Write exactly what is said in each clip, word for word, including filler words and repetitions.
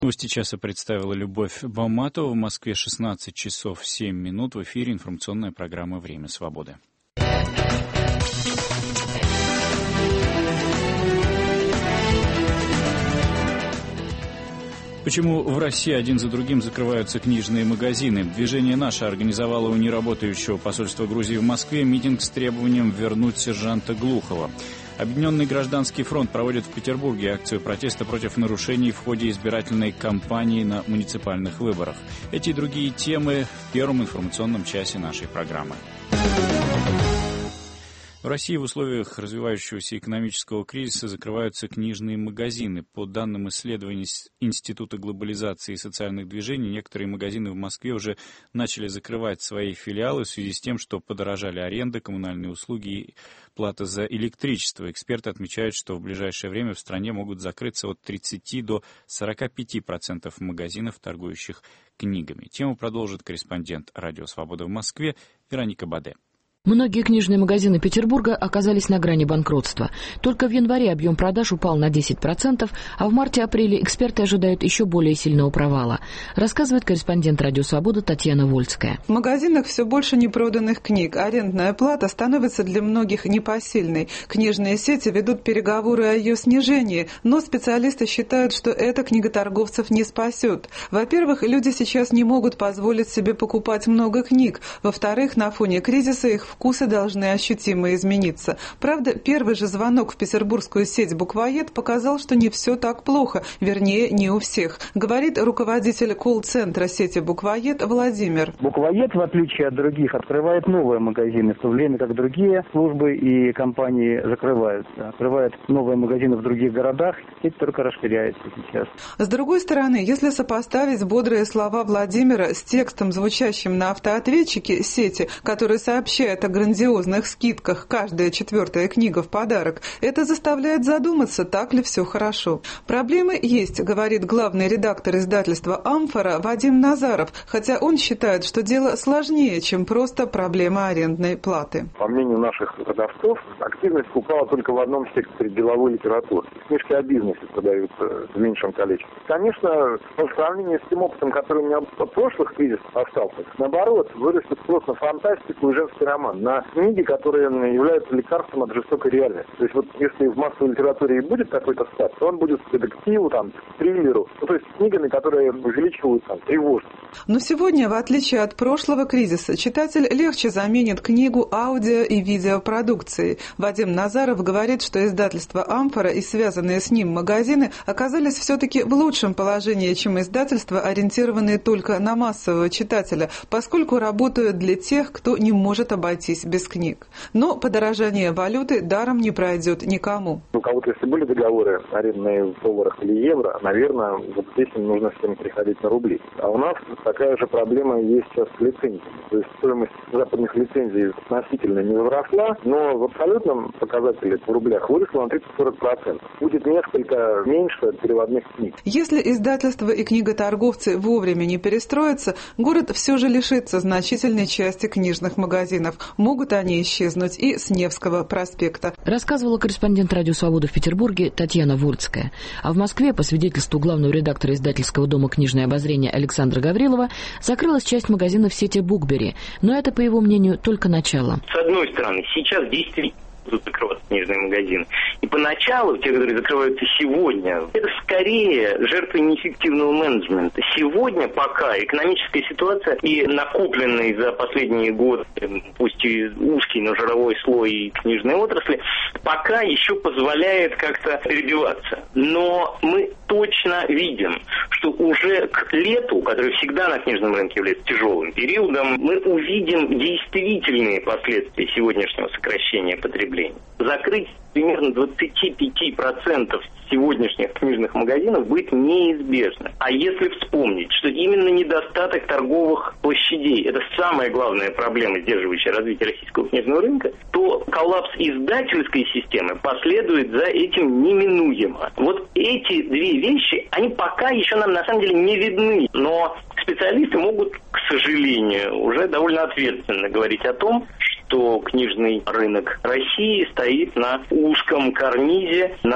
Новости часа представила Любовь Бауматова. В Москве шестнадцать часов семь минут. В эфире информационная программа «Время свободы». Почему в России один за другим закрываются книжные магазины? Движение «Наше» организовало у неработающего посольства Грузии в Москве митинг с требованием вернуть сержанта Глухова. Объединенный гражданский фронт проводит в Петербурге акцию протеста против нарушений в ходе избирательной кампании на муниципальных выборах. Эти и другие темы в первом информационном часе нашей программы. В России в условиях развивающегося экономического кризиса закрываются книжные магазины. По данным исследований Института глобализации и социальных движений, некоторые магазины в Москве уже начали закрывать свои филиалы в связи с тем, что подорожали аренда, коммунальные услуги и плата за электричество. Эксперты отмечают, что в ближайшее время в стране могут закрыться от тридцати до сорока пяти процентов магазинов, торгующих книгами. Тему продолжит корреспондент «Радио Свобода» в Москве Вероника Баде. Многие книжные магазины Петербурга оказались на грани банкротства. Только в январе объем продаж упал на десять процентов, а в марте-апреле эксперты ожидают еще более сильного провала, рассказывает корреспондент «Радио Свобода» Татьяна Вольская. В магазинах все больше непроданных книг. Арендная плата становится для многих непосильной. Книжные сети ведут переговоры о ее снижении, но специалисты считают, что это книготорговцев не спасет. Во-первых, люди сейчас не могут позволить себе покупать много книг. Во-вторых, на фоне кризиса их вкусы должны ощутимо измениться. Правда, первый же звонок в петербургскую сеть «Буквоед» показал, что не все так плохо, вернее, не у всех, говорит руководитель колл-центра сети «Буквоед» Владимир. «Буквоед», в отличие от других, открывает новые магазины, в то время как другие службы и компании закрываются. Открывают новые магазины в других городах, сеть только расширяется сейчас. С другой стороны, если сопоставить бодрые слова Владимира с текстом, звучащим на автоответчике сети, который сообщает о грандиозных скидках, каждая четвертая книга в подарок, это заставляет задуматься, так ли все хорошо. Проблемы есть, говорит главный редактор издательства «Амфора» Вадим Назаров, хотя он считает, что дело сложнее, чем просто проблема арендной платы. По мнению наших продавцов, активность упала только в одном секторе деловой литературы. Книжки о бизнесе продаются в меньшем количестве. Конечно, в сравнении с тем опытом, который у меня от прошлых кризисов остался, наоборот, вырастет спрос на фантастику и женский роман, на книги, которые являются лекарством от жестокой реальности. То есть вот если в массовой литературе и будет какой-то спад, то он будет к детективу, там, к триллеру, ну, то есть книгами, которые увеличивают там, тревожность. Но сегодня, в отличие от прошлого кризиса, читатель легче заменит книгу аудио и видеопродукцией. Вадим Назаров говорит, что издательство «Амфора» и связанные с ним магазины оказались все-таки в лучшем положении, чем издательства, ориентированные только на массового читателя, поскольку работают для тех, кто не может обойтись без книг. Но подорожание валюты даром не пройдет никому. У кого-то, если были договоры арендные в долларах или евро, наверное, вот здесь нужно всем переходить на рубли. А у нас такая же проблема есть сейчас с лицензиями. То есть стоимость западных лицензий относительно не возросла, но в абсолютном показателе в рублях выросла на тридцать-сорок процентов. Будет несколько меньше переводных книг. Если издательства и книготорговцы вовремя не перестроятся, город все же лишится значительной части книжных магазинов. Могут они исчезнуть и с Невского проспекта. Рассказывала корреспондент «Радио Свобода» в Петербурге Татьяна Вольская. А в Москве, по свидетельству главного редактора издательского дома «Книжное обозрение» Александра Гаврилова, закрылась часть магазинов сети «Букбери». Но это, по его мнению, только начало. С одной стороны, сейчас действительно будут закрываться книжные магазины. И поначалу, те, которые закрываются сегодня, это скорее жертвы неэффективного менеджмента. Сегодня пока экономическая ситуация и накопленный за последние годы, пусть и узкий, но жировой слой книжной отрасли, пока еще позволяет как-то перебиваться. Но мы точно видим, что уже к лету, который всегда на книжном рынке является тяжелым периодом, мы увидим действительные последствия сегодняшнего сокращения потребления. Закрыть примерно двадцать пять процентов сегодняшних книжных магазинов будет неизбежно. А если вспомнить, что именно недостаток торговых площадей – это самая главная проблема, сдерживающая развитие российского книжного рынка, то коллапс издательской системы последует за этим неминуемо. Вот эти две вещи, они пока еще нам на самом деле не видны, но специалисты могут, к сожалению, уже довольно ответственно говорить о том, что книжный рынок России стоит на узком карнизе над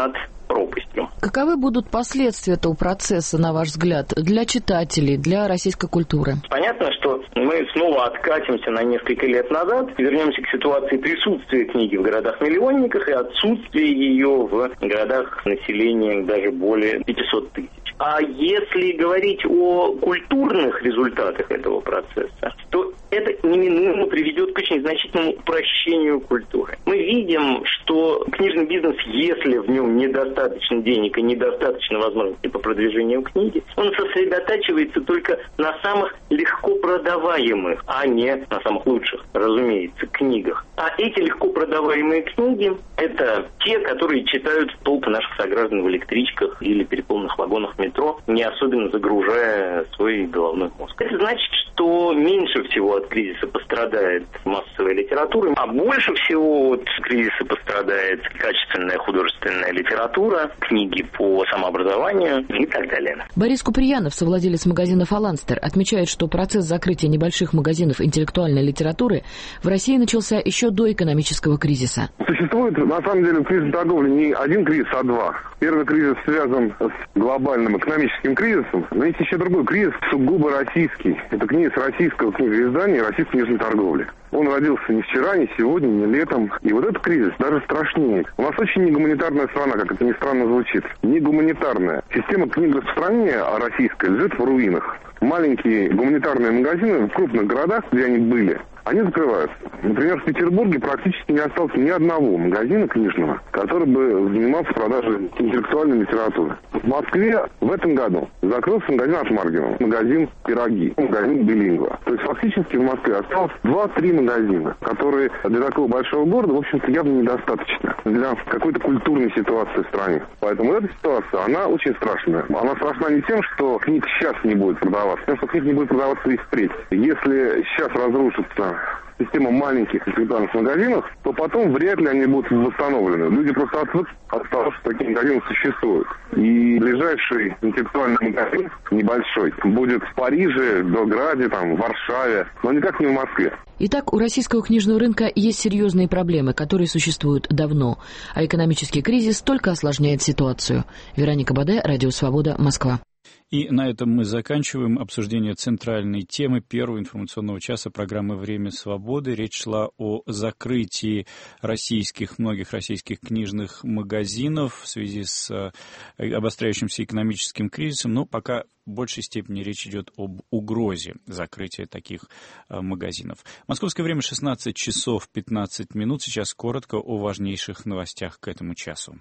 пропастью. Каковы будут последствия этого процесса, на ваш взгляд, для читателей, для российской культуры? Понятно, что мы снова откатимся на несколько лет назад, вернемся к ситуации присутствия книги в городах-миллионниках и отсутствия ее в городах с населением даже более пятьсот тысяч. А если говорить о культурных результатах этого процесса, то это неминуемо приведет к очень значительному упрощению культуры. Мы видим, что книжный бизнес, если в нем недостаточно денег и недостаточно возможностей по продвижению книги, он сосредотачивается только на самых легко продаваемых, а не на самых лучших, разумеется, книгах. А эти легко продаваемые книги – это те, которые читают толпы наших сограждан в электричках или переполненных вагонах метро, не особенно загружая свой головной мозг. Это значит, что меньше всего от кризиса пострадает массовая литература, а больше всего от кризиса пострадает качественная художественная литература, книги по самообразованию и так далее. Борис Куприянов, совладелец магазина «Фаланстер», отмечает, что процесс закрытия небольших магазинов интеллектуальной литературы в России начался еще до экономического кризиса. Существует, на самом деле, кризис торговли не один кризис, а два. Первый кризис связан с глобальным экономическим кризисом, но есть еще другой кризис, сугубо российский. Это кризис российского книгоиздания и российской книжной торговли. Он родился не вчера, не сегодня, не летом. И вот этот кризис даже страшнее. У нас очень негуманитарная страна, как это ни странно звучит. Негуманитарная. Система книгораспространения российская лежит в руинах. Маленькие гуманитарные магазины в крупных городах, где они были, они закрываются. Например, в Петербурге практически не осталось ни одного магазина книжного, который бы занимался продажей интеллектуальной литературы. В Москве в этом году закрылся магазин от Маргина, магазин «Пироги», магазин «Билингва». То есть фактически в Москве осталось два-три магазина, которые для такого большого города, в общем-то, явно недостаточно для какой-то культурной ситуации в стране. Поэтому эта ситуация, она очень страшная. Она страшна не тем, что книг сейчас не будет продаваться, а тем, что книг не будет продаваться и впредь. Если сейчас разрушится система маленьких интеллектуальных магазинов, то потом вряд ли они будут восстановлены. Люди просто отвыкли от того, что такие магазины существуют. И ближайший интеллектуальный магазин, небольшой, будет в Париже, в Белграде, там, в Варшаве, но никак не в Москве. Итак, у российского книжного рынка есть серьезные проблемы, которые существуют давно, а экономический кризис только осложняет ситуацию. Вероника Баде, Радио Свобода, Москва. И на этом мы заканчиваем обсуждение центральной темы первого информационного часа программы «Время свободы». Речь шла о закрытии российских, многих российских книжных магазинов в связи с обостряющимся экономическим кризисом, но пока в большей степени речь идет об угрозе закрытия таких магазинов. Московское время шестнадцать часов пятнадцать минут. Сейчас коротко о важнейших новостях к этому часу.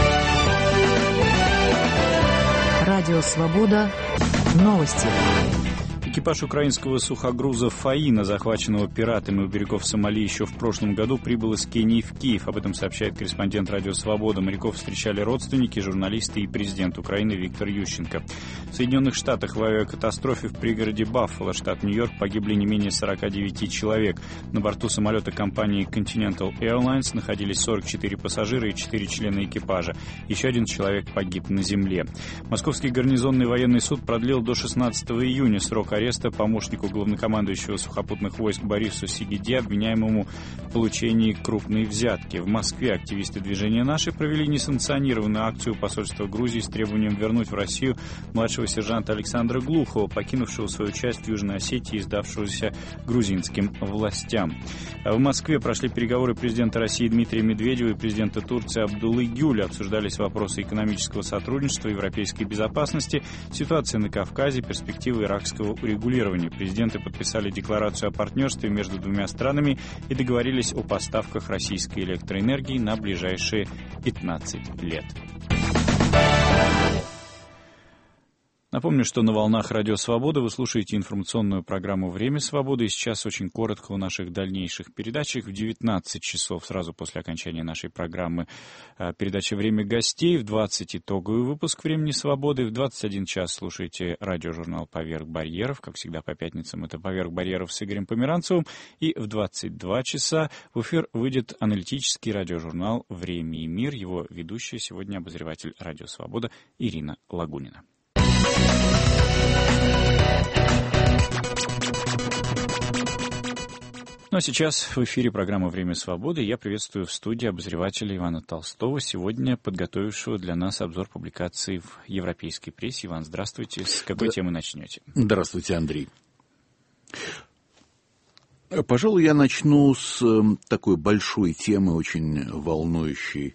Радио «Свобода». Новости. Экипаж украинского сухогруза «Фаина», захваченного пиратами у берегов Сомали еще в прошлом году, прибыл из Кении в Киев. Об этом сообщает корреспондент «Радио Свобода». Моряков встречали родственники, журналисты и президент Украины Виктор Ющенко. В Соединенных Штатах в авиакатастрофе в пригороде Баффало, штат Нью-Йорк, погибли не менее сорок девять человек. На борту самолета компании Continental Airlines находились сорок четыре пассажира и четыре члена экипажа. Еще один человек погиб на земле. Московский гарнизонный военный суд продлил до шестнадцатого июня срок ареста помощнику главнокомандующего сухопутных войск Борису Сигиде, обвиняемому в получении крупной взятки. В Москве активисты движения «Наши» провели несанкционированную акцию посольства Грузии с требованием вернуть в Россию младшего сержанта Александра Глухова, покинувшего свою часть в Южной Осетии и сдавшегося грузинским властям. В Москве прошли переговоры президента России Дмитрия Медведева и президента Турции Абдуллы Гюля. Обсуждались вопросы экономического сотрудничества, европейской безопасности, ситуация на Кавказе, перспективы иракского урегулирования. Президенты подписали декларацию о партнерстве между двумя странами и договорились о поставках российской электроэнергии на ближайшие пятнадцать лет. Напомню, что на волнах Радио Свобода вы слушаете информационную программу «Время свободы». И сейчас очень коротко о наших дальнейших передачах. В девятнадцать часов, сразу после окончания нашей программы, передача «Время гостей». В двадцать итоговый выпуск «Времени свободы». В двадцать один час слушайте радиожурнал «Поверх барьеров». Как всегда по пятницам это «Поверх барьеров» с Игорем Померанцевым. И в двадцать два часа в эфир выйдет аналитический радиожурнал «Время и мир». Его ведущая сегодня обозреватель Радио Свобода Ирина Лагунина. Ну а сейчас в эфире программа «Время свободы». Я приветствую в студии обозревателя Ивана Толстого, сегодня подготовившего для нас обзор публикаций в европейской прессе. Иван, здравствуйте. С какой да. темы начнете? Здравствуйте, Андрей. Пожалуй, я начну с такой большой темы, очень волнующей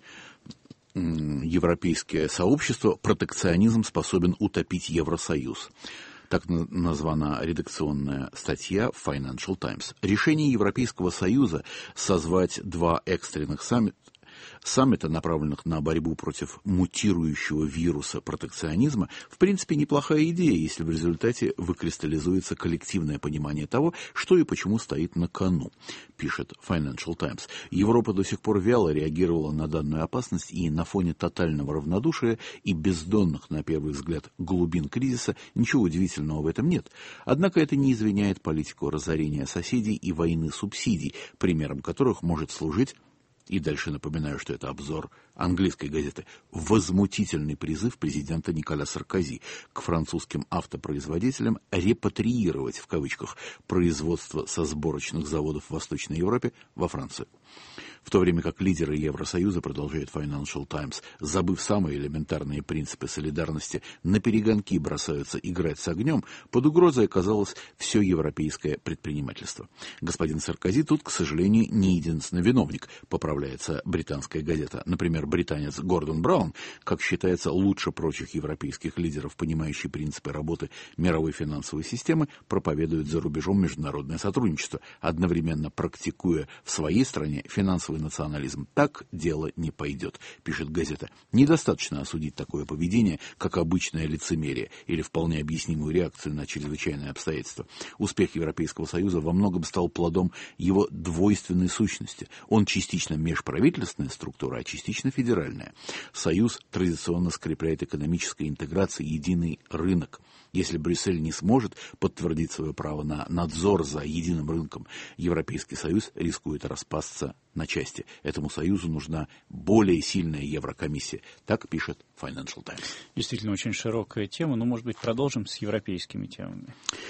европейское сообщество. Протекционизм способен утопить Евросоюз. Так названа редакционная статья в Financial Times. Решение Европейского Союза созвать два экстренных саммита, саммита, направленных на борьбу против мутирующего вируса протекционизма, в принципе, неплохая идея, если в результате выкристаллизуется коллективное понимание того, что и почему стоит на кону, пишет Financial Times. Европа до сих пор вяло реагировала на данную опасность, и на фоне тотального равнодушия и бездонных, на первый взгляд, глубин кризиса ничего удивительного в этом нет. Однако это не извиняет политику разорения соседей и войны субсидий, примером которых может служить, и дальше напоминаю, что это обзор английской газеты, возмутительный призыв президента Николя Саркози к французским автопроизводителям репатриировать, в кавычках, производство со сборочных заводов в Восточной Европе во Францию. В то время как лидеры Евросоюза, продолжает Financial Times, забыв самые элементарные принципы солидарности, наперегонки бросаются играть с огнем, под угрозой оказалось все европейское предпринимательство. Господин Саркози тут, к сожалению, не единственный виновник, поправляется британская газета. Например, британец Гордон Браун, как считается, лучше прочих европейских лидеров, понимающий принципы работы мировой финансовой системы, проповедует за рубежом международное сотрудничество, одновременно практикуя в своей стране финансовый национализм. Так дело не пойдет, пишет газета. Недостаточно осудить такое поведение, как обычное лицемерие или вполне объяснимую реакцию на чрезвычайные обстоятельства. Успех Европейского Союза во многом стал плодом его двойственной сущности. Он частично межправительственная структура, а частично федеральная. Союз традиционно скрепляет экономической интеграцией единый рынок. Если Брюссель не сможет подтвердить свое право на надзор за единым рынком, Европейский Союз рискует распасться на части. Этому Союзу нужна более сильная Еврокомиссия. Так пишет Financial Times. Действительно, очень широкая тема, но, может быть, продолжим с европейскими темами.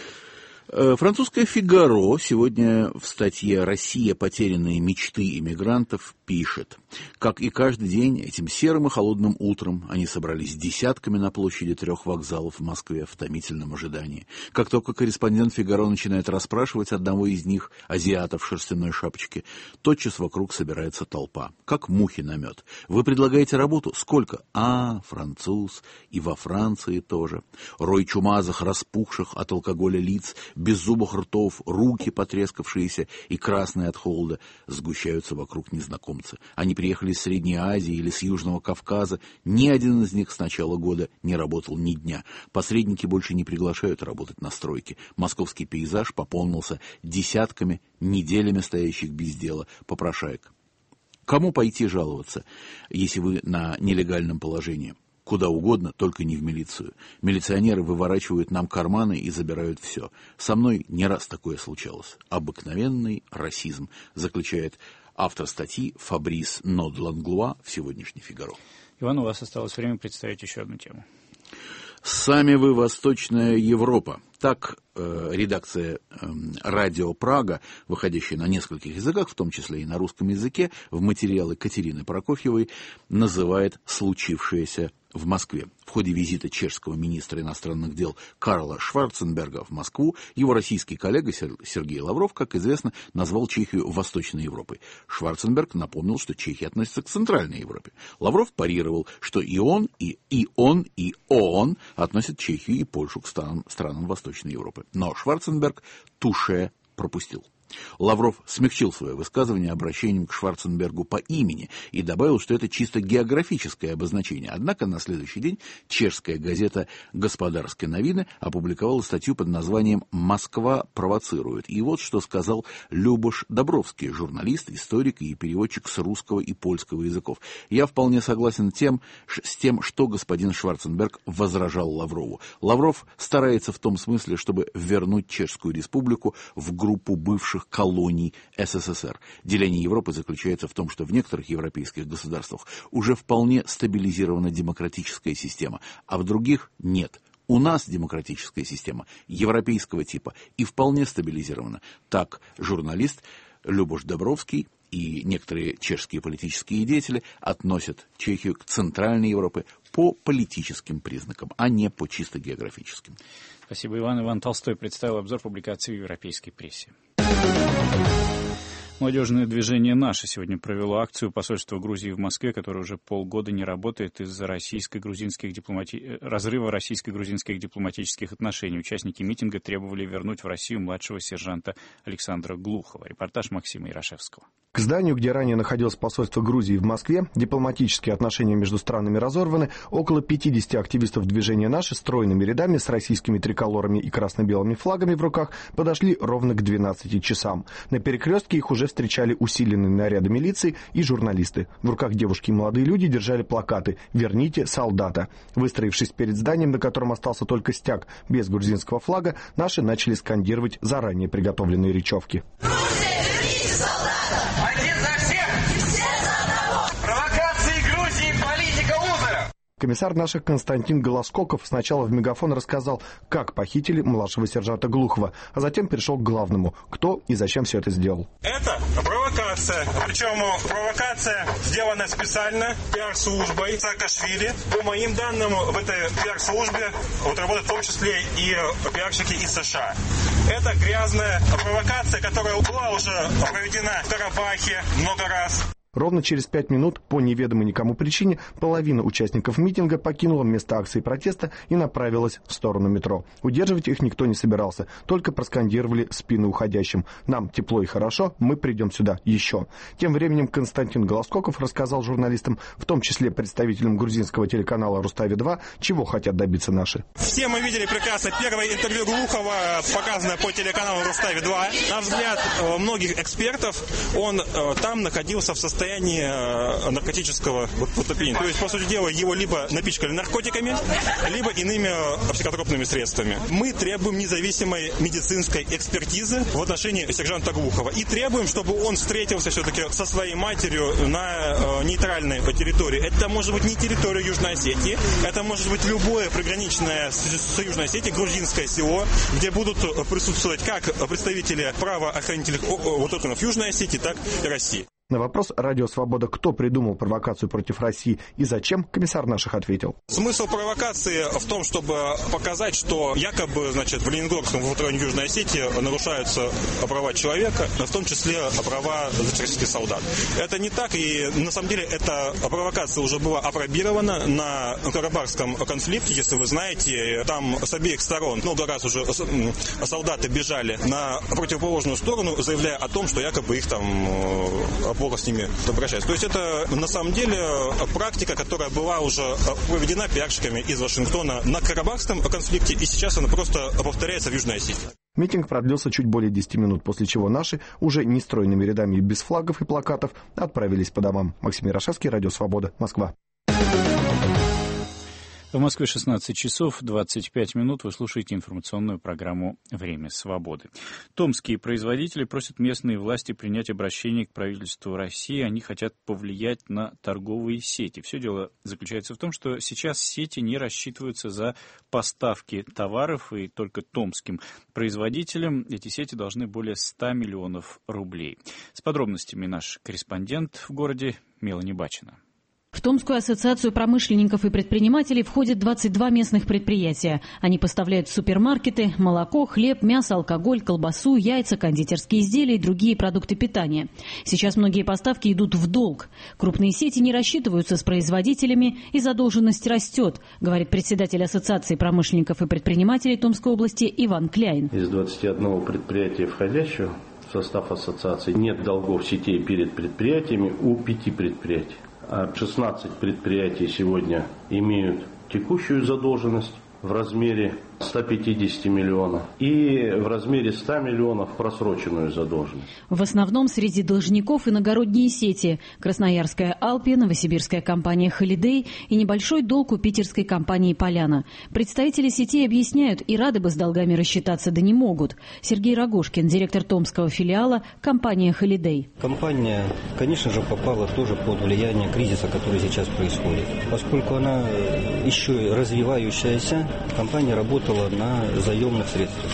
Французское «Фигаро» сегодня в статье «Россия. Потерянные мечты иммигрантов» пишет: как и каждый день, этим серым и холодным утром они собрались десятками на площади трех вокзалов в Москве в томительном ожидании. Как только корреспондент «Фигаро» начинает расспрашивать одного из них, азиата в шерстяной шапочке, тотчас вокруг собирается толпа, как мухи на мед. Вы предлагаете работу? Сколько? А, француз, и во Франции тоже. Рой чумазых, распухших от алкоголя лиц, беззубых ртов, руки потрескавшиеся и красные от холода сгущаются вокруг незнакомца. Они приехали из Средней Азии или с Южного Кавказа. Ни один из них с начала года не работал ни дня. Посредники больше не приглашают работать на стройке. Московский пейзаж пополнился десятками неделями стоящих без дела попрошаек. Кому пойти жаловаться, если вы на нелегальном положении? Куда угодно, только не в милицию. Милиционеры выворачивают нам карманы и забирают все. Со мной не раз такое случалось. Обыкновенный расизм, заключает автор статьи Фабрис Нод-Ланглуа в сегодняшней «Фигаро». Иван, у вас осталось время представить еще одну тему. «Сами вы Восточная Европа». Так э, редакция э, «Радио Прага», выходящая на нескольких языках, в том числе и на русском языке, в материалы Катерины Прокофьевой называет случившееся в Москве. В ходе визита чешского министра иностранных дел Карла Шварценберга в Москву его российский коллега Сергей Лавров, как известно, назвал Чехию Восточной Европой. Шварценберг напомнил, что Чехия относится к Центральной Европе. Лавров парировал, что и он, и, и он, и ООН относят Чехию и Польшу к странам, странам Восточной Европы. Но Шварценберг туше пропустил. Лавров смягчил свое высказывание обращением к Шварценбергу по имени и добавил, что это чисто географическое обозначение. Однако на следующий день чешская газета «Господарские новины» опубликовала статью под названием «Москва провоцирует». И вот что сказал Любош Добровский, журналист, историк и переводчик с русского и польского языков. Я вполне согласен тем, с тем, что господин Шварценберг возражал Лаврову. Лавров старается в том смысле, чтобы вернуть Чешскую республику в группу бывших колоний СССР. Деление Европы заключается в том, что в некоторых европейских государствах уже вполне стабилизирована демократическая система, а в других нет. У нас демократическая система европейского типа и вполне стабилизирована. Так журналист Любош Добровский и некоторые чешские политические деятели относят Чехию к Центральной Европе по политическим признакам, а не по чисто географическим. Спасибо, Иван. Иван Толстой представил обзор публикаций в европейской прессе. Молодежное движение «Наше» сегодня провело акцию посольства Грузии в Москве, которое уже полгода не работает из-за российско-грузинских дипломати... разрыва российско-грузинских дипломатических отношений. Участники митинга требовали вернуть в Россию младшего сержанта Александра Глухова. Репортаж Максима Ярошевского. К зданию, где ранее находилось посольство Грузии в Москве, дипломатические отношения между странами разорваны, около пятидесяти активистов движения «Наши» стройными рядами с российскими триколорами и красно-белыми флагами в руках подошли ровно к двенадцати часам. На перекрестке их уже встречали усиленные наряды милиции и журналисты. В руках девушки и молодые люди держали плакаты «Верните солдата». Выстроившись перед зданием, на котором остался только стяг без грузинского флага, «Наши» начали скандировать заранее приготовленные речевки. Комиссар наших Константин Голоскоков сначала в мегафон рассказал, как похитили младшего сержанта Глухова, а затем перешел к главному, кто и зачем все это сделал. Это провокация. Причем провокация сделана специально пиар-службой Саакашвили. По моим данным, в этой пиар-службе вот работают в том числе и пиарщики из США. Это грязная провокация, которая была уже проведена в Карабахе много раз. Ровно через пять минут, по неведомой никому причине, половина участников митинга покинула место акции протеста и направилась в сторону метро. Удерживать их никто не собирался, только проскандировали спины уходящим. «Нам тепло и хорошо, мы придем сюда еще». Тем временем Константин Голоскоков рассказал журналистам, в том числе представителям грузинского телеканала «Рустави-два», чего хотят добиться наши. Все мы видели прекрасно первое интервью Глухова, показанное по телеканалу «Рустави-два». На взгляд многих экспертов, он там находился в состоянии наркотического потопления. То есть, по сути дела, его либо напичкали наркотиками, либо иными психотропными средствами. Мы требуем независимой медицинской экспертизы в отношении сержанта Глухова. И требуем, чтобы он встретился все-таки со своей матерью на нейтральной территории. Это может быть не территория Южной Осетии, это может быть любое приграничное с Южной Осетией грузинское село, где будут присутствовать как представители правоохранительных органов Южной Осетии, так и России. На вопрос «Радио Свобода», кто придумал провокацию против России и зачем, комиссар наших ответил. Смысл провокации в том, чтобы показать, что якобы, значит, в Ленинградском районе Южной Осетии нарушаются права человека, в том числе права российских солдат. Это не так, и на самом деле эта провокация уже была опробирована на Карабахском конфликте, если вы знаете. Там с обеих сторон много раз уже солдаты бежали на противоположную сторону, заявляя о том, что якобы их там плохо с ними обращаются. То есть это на самом деле практика, которая была уже проведена пиарщиками из Вашингтона на Карабахском конфликте, и сейчас она просто повторяется в Южной Осетии. Митинг продлился чуть более десяти минут, после чего наши, уже не стройными рядами без флагов и плакатов, отправились по домам. Максим Ярошевский, Радио Свобода, Москва. В Москве шестнадцать часов двадцать пять минут. Вы слушаете информационную программу «Время свободы». Томские производители просят местные власти принять обращение к правительству России. Они хотят повлиять на торговые сети. Все дело заключается в том, что сейчас сети не рассчитываются за поставки товаров, и только томским производителям эти сети должны более ста миллионов рублей. С подробностями наш корреспондент в городе Мелани Бачина. В Томскую ассоциацию промышленников и предпринимателей входят двадцать два местных предприятия. Они поставляют в супермаркеты молоко, хлеб, мясо, алкоголь, колбасу, яйца, кондитерские изделия и другие продукты питания. Сейчас многие поставки идут в долг. Крупные сети не рассчитываются с производителями, и задолженность растет, говорит председатель Ассоциации промышленников и предпринимателей Томской области Иван Кляйн. Из двадцати одного предприятия, входящего в состав ассоциации, нет долгов сетей перед предприятиями у пяти предприятий. А шестнадцать предприятий сегодня имеют текущую задолженность в размере ста пятидесяти миллионов и в размере ста миллионов просроченную задолженность. В основном среди должников иногородние сети: Красноярская Алпи, новосибирская компания Холидей и небольшой долг у питерской компании Поляна. Представители сетей объясняют, и рады бы с долгами рассчитаться, да не могут. Сергей Рогожкин, директор томского филиала компании Холидей. Компания, конечно же, попала тоже под влияние кризиса, который сейчас происходит. Поскольку она еще развивающаяся, компания работала на заемных средствах.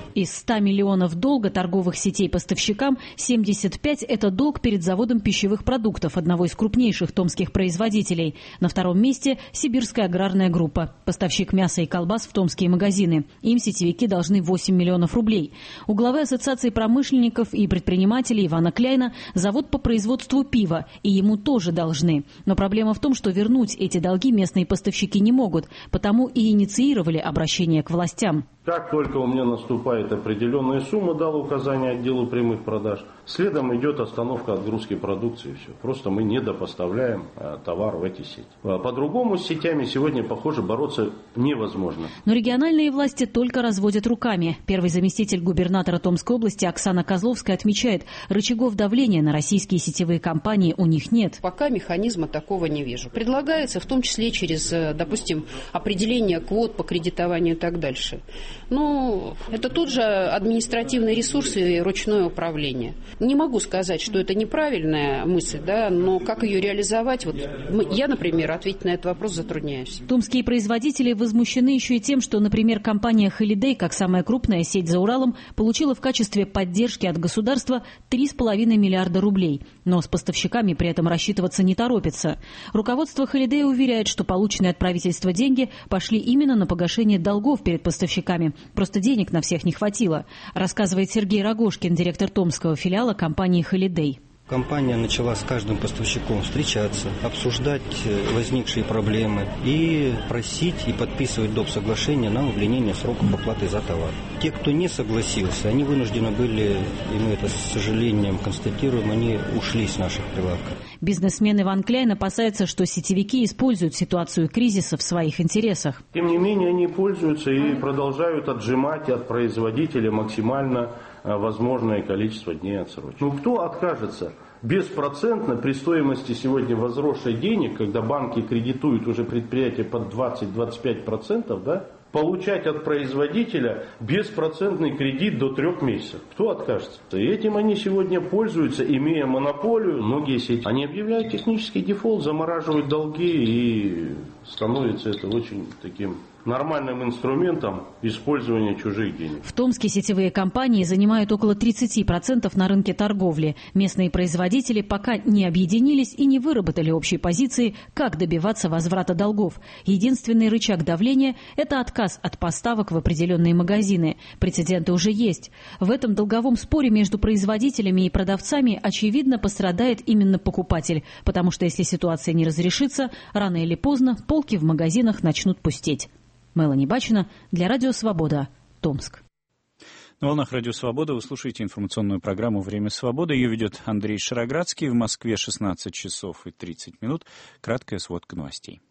Из ста миллионов долга торговых сетей поставщикам семьдесят пять – это долг перед заводом пищевых продуктов, одного из крупнейших томских производителей. На втором месте – Сибирская аграрная группа, поставщик мяса и колбас в томские магазины. Им сетевики должны восемь миллионов рублей. У главы Ассоциации промышленников и предпринимателей Ивана Кляйна завод по производству пива, и ему тоже должны. Но проблема в том, что вернуть эти долги местные поставщики не могут, потому и инициировали обращение к властям. Как только у меня наступает определенная сумма, дал указание отделу прямых продаж, следом идет остановка отгрузки продукции. Все. Просто мы недопоставляем а, товар в эти сети. А, по-другому с сетями сегодня, похоже, бороться невозможно. Но региональные власти только разводят руками. Первый заместитель губернатора Томской области Оксана Козловская отмечает, рычагов давления на российские сетевые компании у них нет. Пока механизма такого не вижу. Предлагается в том числе через, допустим, определение квот по кредитованию и так дальше. Ну, это тут же административные ресурсы и ручное управление. Не могу сказать, что это неправильная мысль, да, но как ее реализовать, вот я, например, ответить на этот вопрос затрудняюсь. Томские производители возмущены еще и тем, что, например, компания Holiday, как самая крупная сеть за Уралом, получила в качестве поддержки от государства три с половиной миллиарда рублей. Но с поставщиками при этом рассчитываться не торопится. Руководство Holiday уверяет, что полученные от правительства деньги пошли именно на погашение долгов перед поставщиками. Просто денег на всех не хватило, рассказывает Сергей Рогожкин, директор томского филиала компании Holiday. Компания начала с каждым поставщиком встречаться, обсуждать возникшие проблемы и просить и подписывать доп. Соглашение на удлинение сроков оплаты за товар. Те, кто не согласился, они вынуждены были, и мы это с сожалением констатируем, они ушли с наших прилавков. Бизнесмен Иван Кляйн опасается, что сетевики используют ситуацию кризиса в своих интересах. Тем не менее, они пользуются и продолжают отжимать от производителя максимально возможное количество дней отсрочки. Ну кто откажется беспроцентно при стоимости сегодня возросшей денег, когда банки кредитуют уже предприятия под двадцать-двадцать пять процентов, да, получать от производителя беспроцентный кредит до трех месяцев? Кто откажется? И этим они сегодня пользуются, имея монополию. Многие сети, они объявляют технический дефолт, замораживают долги, и становится это очень таким нормальным инструментом использования чужих денег. В Томске сетевые компании занимают около тридцать процентов на рынке торговли. Местные производители пока не объединились и не выработали общей позиции, как добиваться возврата долгов. Единственный рычаг давления – это отказ от поставок в определенные магазины. Прецеденты уже есть. В этом долговом споре между производителями и продавцами, очевидно, пострадает именно покупатель, потому что если ситуация не разрешится, рано или поздно полки в магазинах начнут пустеть. Мелани Бачина для Радио Свобода, Томск. На волнах Радио Свобода вы слушаете информационную программу «Время свободы». Ее ведет Андрей Шароградский. В Москве шестнадцать часов и тридцать минут. Краткая сводка новостей.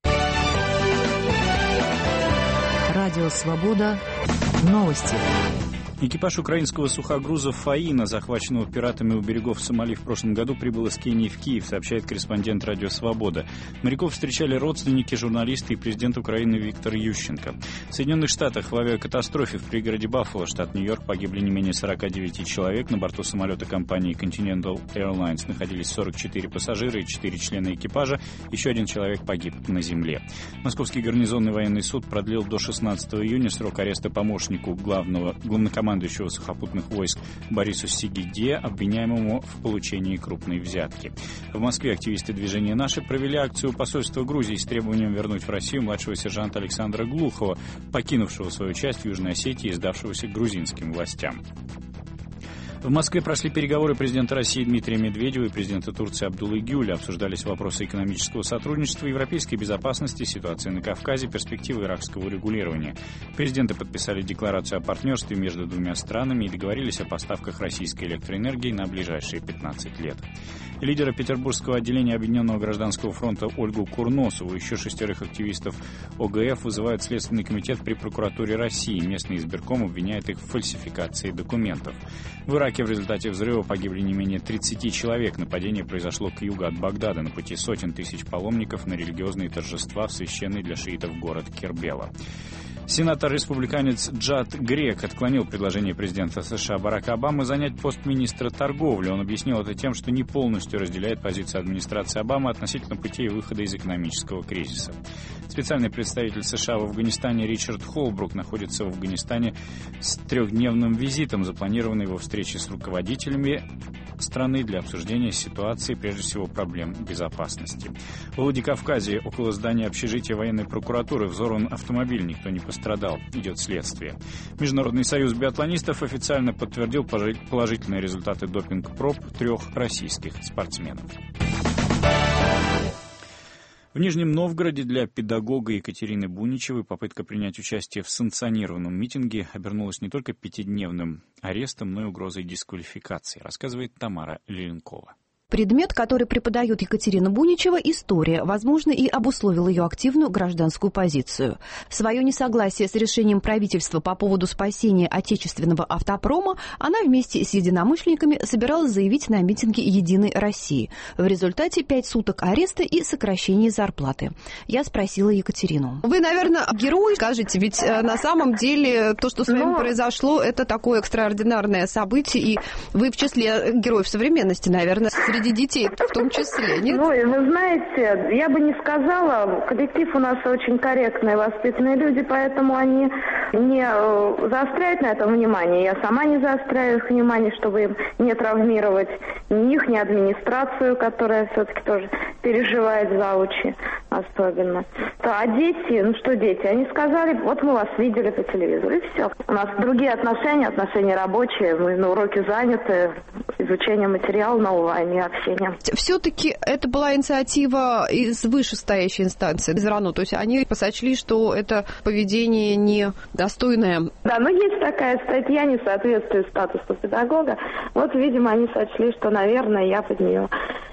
Радио Свобода. Новости. Экипаж украинского сухогруза «Фаина», захваченного пиратами у берегов Сомали в прошлом году, прибыл из Кении в Киев, сообщает корреспондент «Радио Свобода». Моряков встречали родственники, журналисты и президент Украины Виктор Ющенко. В Соединенных Штатах в авиакатастрофе в пригороде Баффало, штат Нью-Йорк, погибли не менее сорок девять человек. На борту самолета компании Continental Airlines находились сорок четыре пассажира и четыре члена экипажа. Еще один человек погиб на земле. Московский гарнизонный военный суд продлил до шестнадцатого июня срок ареста помощнику главного главнокомандующего сухопутных войск Борису Сигиде, обвиняемому в получении крупной взятки. В Москве активисты движения «Наши» провели акцию посольства Грузии с требованием вернуть в Россию младшего сержанта Александра Глухова, покинувшего свою часть в Южной Осетии и сдавшегося грузинским властям. В Москве прошли переговоры президента России Дмитрия Медведева и президента Турции Абдуллы Гюля. Обсуждались вопросы экономического сотрудничества, европейской безопасности, ситуации на Кавказе, перспективы иракского урегулирования. Президенты подписали декларацию о партнерстве между двумя странами и договорились о поставках российской электроэнергии на ближайшие пятнадцать лет. Лидера Петербургского отделения Объединенного гражданского фронта Ольгу Курносову и еще шестерых активистов ОГФ вызывает Следственный комитет при прокуратуре России. Местный избирком обвиняет их в фальсификации документов. В Ираке Ираке в результате взрыва погибли не менее тридцати человек. Нападение произошло к югу от Багдада, на пути сотен тысяч паломников на религиозные торжества в священный для шиитов город Кербела. Сенатор-республиканец Джад Грек отклонил предложение президента США Барака Обамы занять пост министра торговли. Он объяснил это тем, что не полностью разделяет позицию администрации Обамы относительно путей выхода из экономического кризиса. Специальный представитель США в Афганистане Ричард Холбрук находится в Афганистане с трехдневным визитом, запланированной его встречи с руководителями страны для обсуждения ситуации, прежде всего проблем безопасности. В Владикавказе около здания общежития военной прокуратуры взорван автомобиль, никто не пострадал, идет следствие. Международный союз биатлонистов официально подтвердил положительные результаты допинг-проб трех российских спортсменов. В Нижнем Новгороде для педагога Екатерины Буничевой попытка принять участие в санкционированном митинге обернулась не только пятидневным арестом, но и угрозой дисквалификации, рассказывает Тамара Леленкова. Предмет, который преподает Екатерина Буничева, история, возможно, и обусловил ее активную гражданскую позицию. Свое несогласие с решением правительства по поводу спасения отечественного автопрома она вместе с единомышленниками собиралась заявить на митинге «Единой России». В результате пять суток ареста и сокращение зарплаты. Я спросила Екатерину. Вы, наверное, герой, скажите, ведь на самом деле то, что с вами Но... произошло, это такое экстраординарное событие, и вы в числе героев современности, наверное, среди детей в том числе, нет? Ну, вы знаете, я бы не сказала, коллектив у нас очень корректные, воспитанные люди, поэтому они не заостряют на этом внимание. Я сама не заостряю их внимание, чтобы им не травмировать ни их, ни администрацию, которая все-таки тоже переживает заучи особенно. А дети, ну что дети, они сказали, вот мы вас видели по телевизору, и все. У нас другие отношения, отношения рабочие, мы на уроке заняты изучением материала нового, а не общением. Все-таки это была инициатива из вышестоящей инстанции, из РАНО, то есть они посочли, что это поведение недостойное. Да, но есть такая статья, не соответствует статусу педагога. Вот, видимо, они сочли, что, наверное, я под нее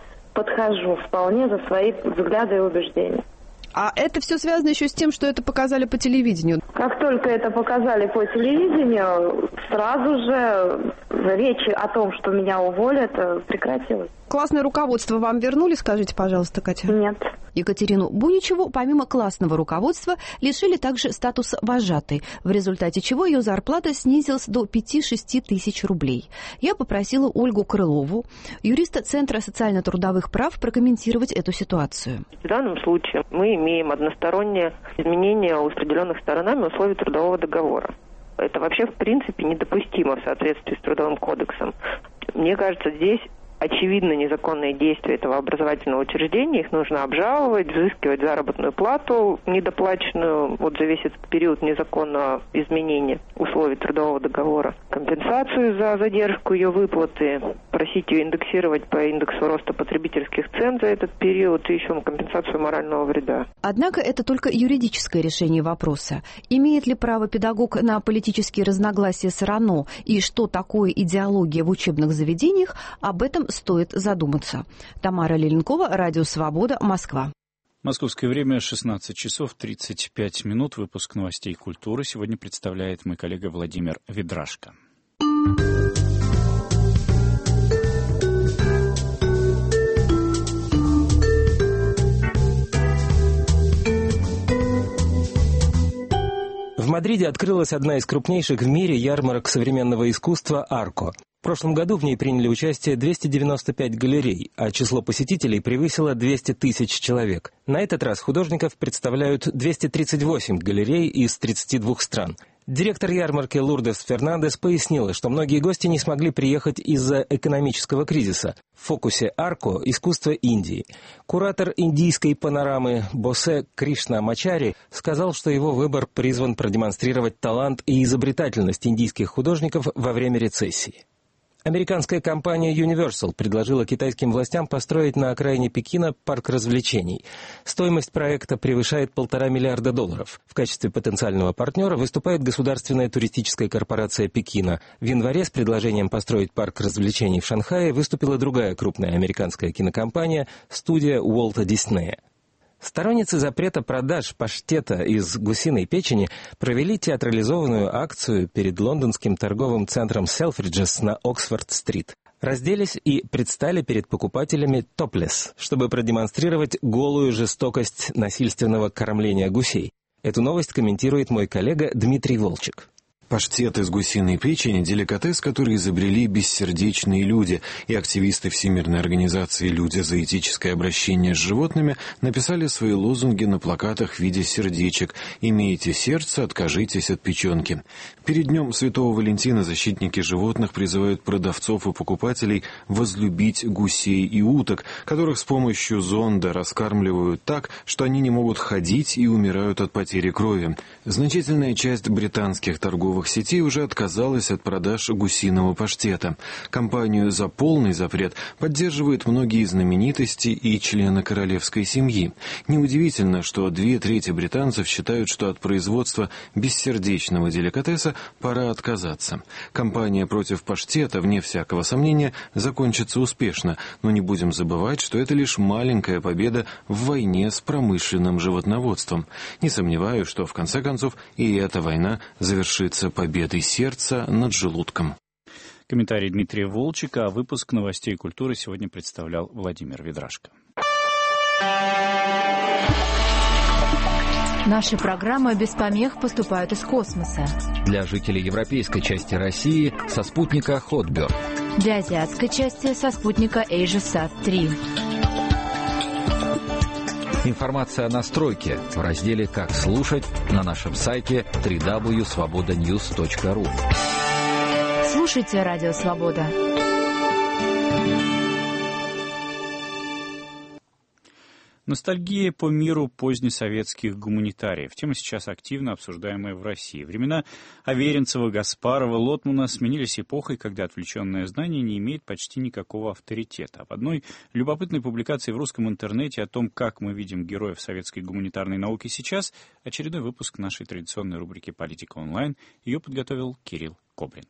подхожу вполне за свои взгляды и убеждения. А это все связано еще с тем, что это показали по телевидению? Как только это показали по телевидению, сразу же речи о том, что меня уволят, прекратилась. Классное руководство вам вернули, скажите, пожалуйста, Катя? Нет. Екатерину Буничеву, помимо классного руководства, лишили также статуса вожатой, в результате чего ее зарплата снизилась до пяти-шести тысяч рублей. Я попросила Ольгу Крылову, юриста Центра социально-трудовых прав, прокомментировать эту ситуацию. В данном случае мы имеем одностороннее изменение у определенных сторонами условий трудового договора. Это вообще, в принципе, недопустимо в соответствии с Трудовым кодексом. Мне кажется, здесь очевидно незаконные действия этого образовательного учреждения, их нужно обжаловать, взыскивать заработную плату недоплаченную вот за весь этот период незаконного изменения условий трудового договора, компенсацию за задержку ее выплаты, просить ее индексировать по индексу роста потребительских цен за этот период и еще компенсацию морального вреда. Однако это только юридическое решение вопроса. Имеет ли право педагог на политические разногласия с РАНО и что такое идеология в учебных заведениях, об этом стоит задуматься. Тамара Леленкова, Радио Свобода, Москва. Московское время шестнадцать часов тридцать пять минут. Выпуск новостей культуры сегодня представляет мой коллега Владимир Ведрашко. В Мадриде открылась одна из крупнейших в мире ярмарок современного искусства «Арко». В прошлом году в ней приняли участие двести девяносто пять галерей, а число посетителей превысило двести тысяч человек. На этот раз художников представляют двести тридцать восемь галерей из тридцати двух стран. Директор ярмарки Лурдес Фернандес пояснила, что многие гости не смогли приехать из-за экономического кризиса. В фокусе «Арко» – искусство Индии. Куратор индийской панорамы Босе Кришна Мачари сказал, что его выбор призван продемонстрировать талант и изобретательность индийских художников во время рецессии. Американская компания Universal предложила китайским властям построить на окраине Пекина парк развлечений. Стоимость проекта превышает полтора миллиарда долларов. В качестве потенциального партнера выступает государственная туристическая корпорация Пекина. В январе с предложением построить парк развлечений в Шанхае выступила другая крупная американская кинокомпания – студия Уолта Диснея. Сторонницы запрета продаж паштета из гусиной печени провели театрализованную акцию перед лондонским торговым центром Селфриджес на Оксфорд-стрит. Разделись и предстали перед покупателями топлес, чтобы продемонстрировать голую жестокость насильственного кормления гусей. Эту новость комментирует мой коллега Дмитрий Волчек. Паштет из гусиной печени – деликатес, который изобрели бессердечные люди, и активисты Всемирной организации «Люди за этическое обращение с животными» написали свои лозунги на плакатах в виде сердечек «Имейте сердце, откажитесь от печенки». Перед Днем Святого Валентина защитники животных призывают продавцов и покупателей возлюбить гусей и уток, которых с помощью зонда раскармливают так, что они не могут ходить и умирают от потери крови. Значительная часть британских торговых сетей уже отказалась от продаж гусиного паштета. Компанию за полный запрет поддерживают многие знаменитости и члены королевской семьи. Неудивительно, что две трети британцев считают, что от производства бессердечного деликатеса пора отказаться. Кампания против паштета, вне всякого сомнения, закончится успешно, но не будем забывать, что это лишь маленькая победа в войне с промышленным животноводством. Не сомневаюсь, что в конце концов и эта война завершится победой сердца над желудком. Комментарий Дмитрия Волчека, а выпуск новостей культуры сегодня представлял Владимир Ведрашко. Наши программы без помех поступают из космоса. Для жителей европейской части России со спутника Hotbird. Для азиатской части со спутника AsiaSat три. Информация о настройке в разделе «Как слушать» на нашем сайте дабл ю дабл ю дабл ю точка свобода ньюс точка ру. Слушайте Радио Свобода. Ностальгия по миру позднесоветских гуманитариев. Тема сейчас активно обсуждаемая в России. Времена Аверинцева, Гаспарова, Лотмана сменились эпохой, когда отвлеченное знание не имеет почти никакого авторитета. В одной любопытной публикации в русском интернете о том, как мы видим героев советской гуманитарной науки сейчас, очередной выпуск нашей традиционной рубрики «Политика онлайн». Ее подготовил Кирилл Кобрин.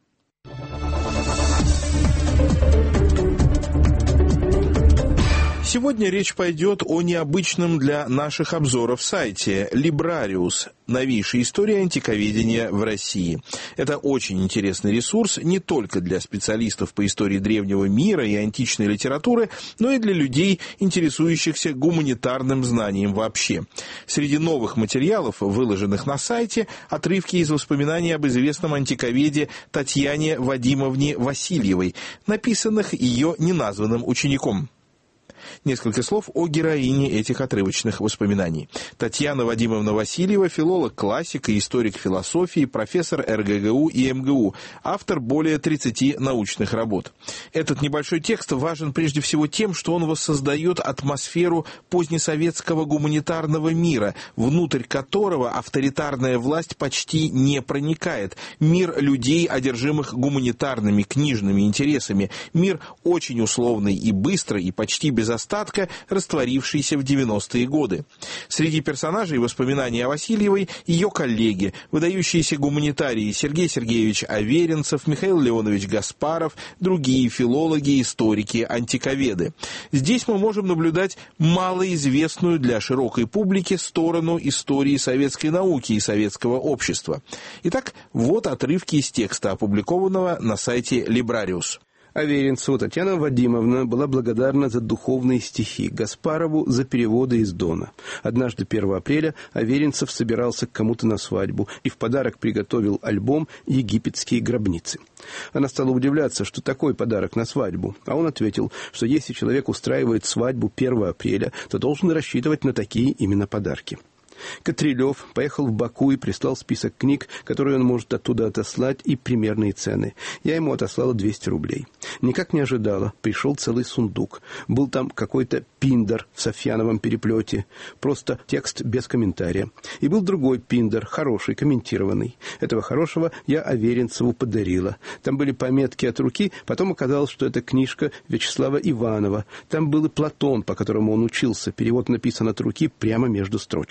Сегодня речь пойдет о необычном для наших обзоров сайте Librarius – новейшая история антиковедения в России. Это очень интересный ресурс не только для специалистов по истории древнего мира и античной литературы, но и для людей, интересующихся гуманитарным знанием вообще. Среди новых материалов, выложенных на сайте, отрывки из воспоминаний об известном антиковеде Татьяне Вадимовне Васильевой, написанных ее неназванным учеником. Несколько слов о героине этих отрывочных воспоминаний. Татьяна Вадимовна Васильева – филолог-классик и историк философии, профессор эр гэ гэ у и эм гэ у, автор более тридцати научных работ. Этот небольшой текст важен прежде всего тем, что он воссоздает атмосферу позднесоветского гуманитарного мира, внутрь которого авторитарная власть почти не проникает. Мир людей, одержимых гуманитарными книжными интересами. Мир очень условный и быстрый, и почти без остатка, растворившийся в девяностые годы. Среди персонажей воспоминаний о Васильевой ее коллеги, выдающиеся гуманитарии Сергей Сергеевич Аверинцев, Михаил Леонович Гаспаров, другие филологи, историки, антиковеды. Здесь мы можем наблюдать малоизвестную для широкой публики сторону истории советской науки и советского общества. Итак, вот отрывки из текста, опубликованного на сайте Librarius. Аверинцеву Татьяна Вадимовна была благодарна за духовные стихи, Гаспарову за переводы из Дона. Однажды первого апреля Аверинцев собирался к кому-то на свадьбу и в подарок приготовил альбом «Египетские гробницы». Она стала удивляться, что такой подарок на свадьбу, а он ответил, что если человек устраивает свадьбу первого апреля, то должен рассчитывать на такие именно подарки. Котрелев поехал в Баку и прислал список книг, которые он может оттуда отослать, и примерные цены. Я ему отослала двести рублей. Никак не ожидала. Пришел целый сундук. Был там какой-то пиндер в софьяновом переплете. Просто текст без комментария. И был другой пиндер, хороший, комментированный. Этого хорошего я Аверинцеву подарила. Там были пометки от руки, потом оказалось, что это книжка Вячеслава Иванова. Там был и Платон, по которому он учился. Перевод написан от руки прямо между строчек.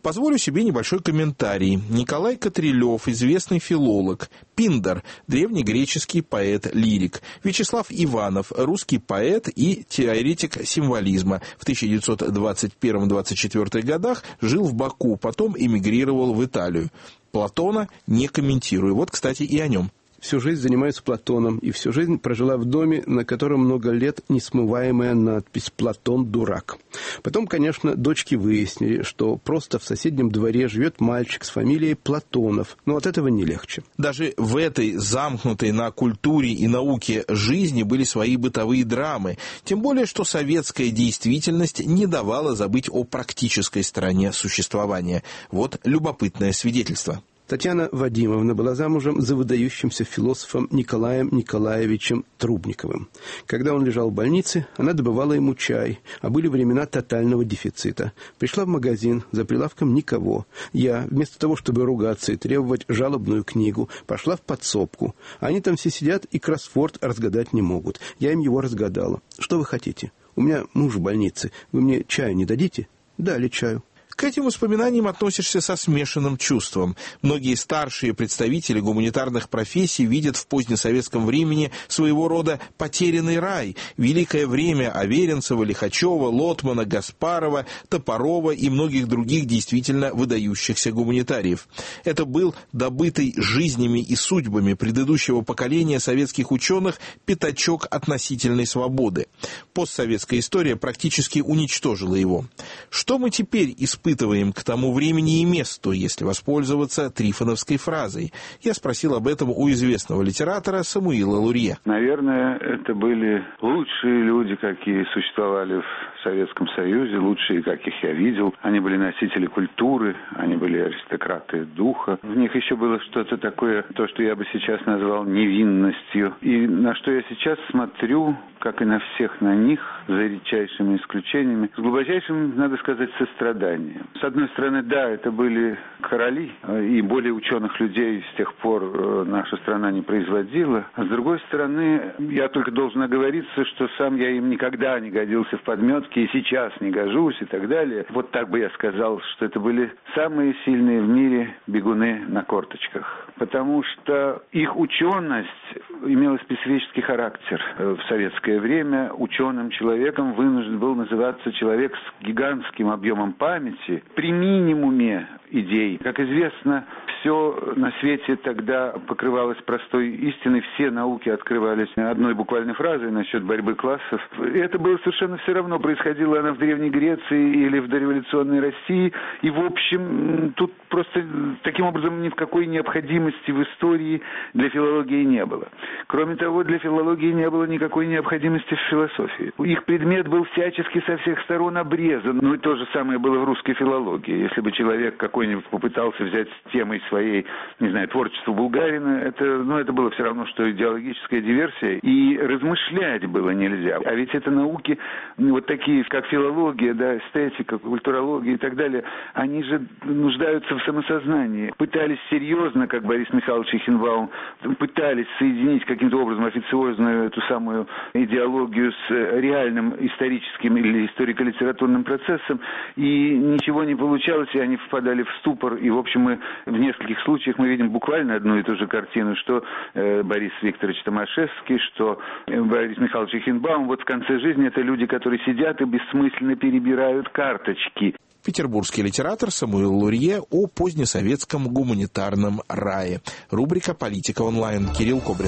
Позволю себе небольшой комментарий. Николай Катрилев, известный филолог. Пиндар, древнегреческий поэт-лирик. Вячеслав Иванов, русский поэт и теоретик символизма. В тысяча девятьсот двадцать первом — двадцать четвёртом годах жил в Баку, потом эмигрировал в Италию. Платона не комментирую. Вот, кстати, и о нем. Всю жизнь занимаюсь Платоном, и всю жизнь прожила в доме, на котором много лет несмываемая надпись «Платон дурак». Потом, конечно, дочки выяснили, что просто в соседнем дворе живет мальчик с фамилией Платонов, но от этого не легче. Даже в этой замкнутой на культуре и науке жизни были свои бытовые драмы, тем более, что советская действительность не давала забыть о практической стороне существования. Вот любопытное свидетельство. Татьяна Вадимовна была замужем за выдающимся философом Николаем Николаевичем Трубниковым. Когда он лежал в больнице, она добывала ему чай, а были времена тотального дефицита. Пришла в магазин, за прилавком никого. Я, вместо того, чтобы ругаться и требовать жалобную книгу, пошла в подсобку. Они там все сидят и кроссворд разгадать не могут. Я им его разгадала. Что вы хотите? У меня муж в больнице. Вы мне чаю не дадите? Дали чаю. К этим воспоминаниям относишься со смешанным чувством. Многие старшие представители гуманитарных профессий видят в позднесоветском времени своего рода потерянный рай, великое время Аверинцева, Лихачева, Лотмана, Гаспарова, Топорова и многих других действительно выдающихся гуманитариев. Это был добытый жизнями и судьбами предыдущего поколения советских ученых пятачок относительной свободы. Постсоветская история практически уничтожила его. Что мы теперь испытываем? испытываем к тому времени и месту, если воспользоваться трифоновской фразой. Я спросил об этом у известного литератора Самуила Лурье. Наверное, это были лучшие люди, какие существовали в Советском Союзе, лучшие, каких я видел. Они были носители культуры, они были аристократы духа. В них еще было что-то такое, то, что я бы сейчас назвал невинностью. И на что я сейчас смотрю, как и на всех на них, за редчайшими исключениями, с глубочайшим, надо сказать, состраданием. С одной стороны, да, это были короли, и более ученых людей с тех пор наша страна не производила. А с другой стороны, я только должен оговориться, что сам я им никогда не годился в подметке, и сейчас не гожусь, и так далее. Вот так бы я сказал, что это были самые сильные в мире бегуны на корточках. Потому что их ученость имела специфический характер. В советское время ученым человеком вынужден был называться человек с гигантским объемом памяти при минимуме идей. Как известно, все на свете тогда покрывалось простой истиной, все науки открывались одной буквальной фразой насчет борьбы классов. Это было совершенно все равно, происходила она в Древней Греции или в дореволюционной России. И, в общем, тут просто таким образом ни в какой необходимости в истории для филологии не было. Кроме того, для филологии не было никакой необходимости в философии. Их предмет был всячески со всех сторон обрезан. Ну и то же самое было в русской филологии. Если бы человек какой-нибудь попытался взять темой своей, не знаю, творчество Булгарина, это, ну, это было все равно, что идеологическая диверсия. И размышлять было нельзя. А ведь это науки, вот такие, как филология, да, эстетика, культурология и так далее, они же нуждаются в самосознании. Пытались серьезно, как Борис Михайлович Эйхенбаум, пытались соединить каким-то образом официозную эту самую идеологию с реальным историческим или историко-литературным процессом, и ничего не получалось, и они впадали в ступор. И, в общем, мы в нескольких случаях мы видим буквально одну и ту же картину, что э, Борис Викторович Томашевский, что э, Борис Михайлович Эйхенбаум. Вот в конце жизни это люди, которые сидят и бессмысленно перебирают карточки. Петербургский литератор Самуил Лурье о позднесоветском гуманитарном рае. Рубрика «Политика онлайн». Кирилл Кобрин.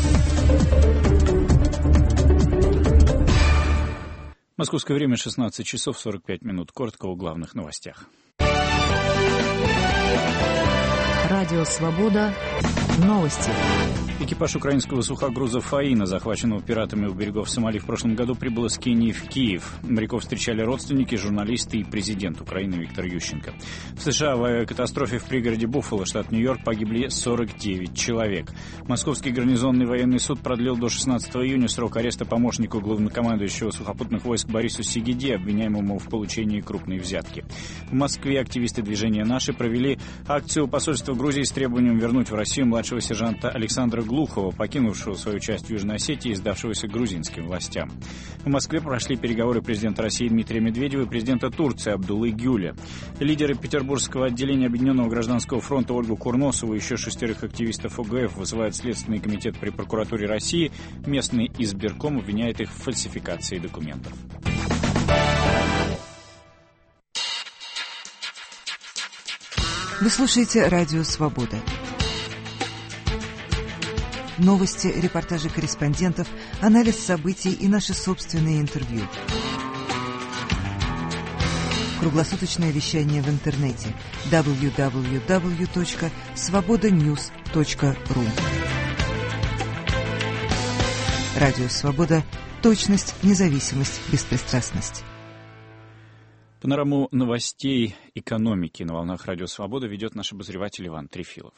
Московское время шестнадцать часов сорок пять минут. Коротко о главных новостях. Радио «Свобода». Новости. Экипаж украинского сухогруза «Фаина», захваченного пиратами у берегов Сомали в прошлом году, прибыл из Кении в Киев. Моряков встречали родственники, журналисты и президент Украины Виктор Ющенко. В США в авиакатастрофе в пригороде Буффало, штат Нью-Йорк, погибли сорок девять человек. Московский гарнизонный военный суд продлил до шестнадцатого июня срок ареста помощнику главнокомандующего сухопутных войск Борису Сигиди, обвиняемому в получении крупной взятки. В Москве активисты движения «Наши» провели акцию посольства Грузии с требованием вернуть в Россию младшего младшего сержанта Александра Глухова, покинувшего свою часть в Южной Осетии и сдавшегося грузинским властям. В Москве прошли переговоры президента России Дмитрия Медведева и президента Турции Абдуллы Гюля. Лидеры Петербургского отделения Объединенного гражданского фронта Ольгу Курносову и еще шестерых активистов о гэ эф вызывают Следственный комитет при прокуратуре России. Местный избирком обвиняет их в фальсификации документов. Вы слушаете «Радио Свобода». Новости, репортажи корреспондентов, анализ событий и наши собственные интервью. Круглосуточное вещание в интернете дабл ю дабл ю дабл ю точка свобода ньюс точка ру. Радио Свобода. Точность, независимость, беспристрастность. Панораму новостей экономики на волнах Радио Свобода ведет наш обозреватель Иван Трефилов.